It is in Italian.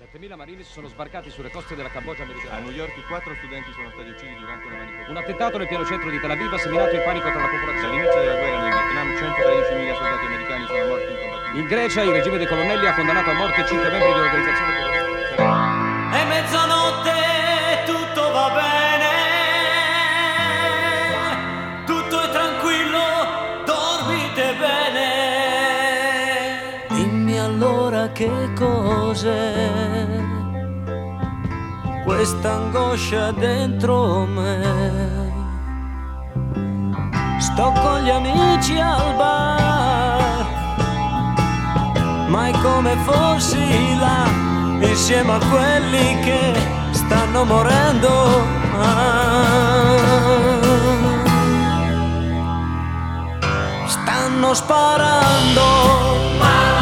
7.000 marini sono sbarcati sulle coste della Cambogia meridionale. A New York 4 studenti sono stati uccisi durante una manifestazione. Un attentato nel pieno centro di Tel Aviv ha seminato il panico tra la popolazione. Dall'inizio della guerra nel Vietnam 113.000 soldati americani sono morti in combattimenti. In Grecia il regime dei colonnelli ha condannato a morte 5 membri di un'organizzazione terroristica. È mezzanotte, tutto va bene, tutto è tranquillo, dormite bene. Dimmi allora che cos'è questa angoscia dentro me. Sto con gli amici al bar, ma è come fossi là, insieme a quelli che stanno morendo. Stanno sparando.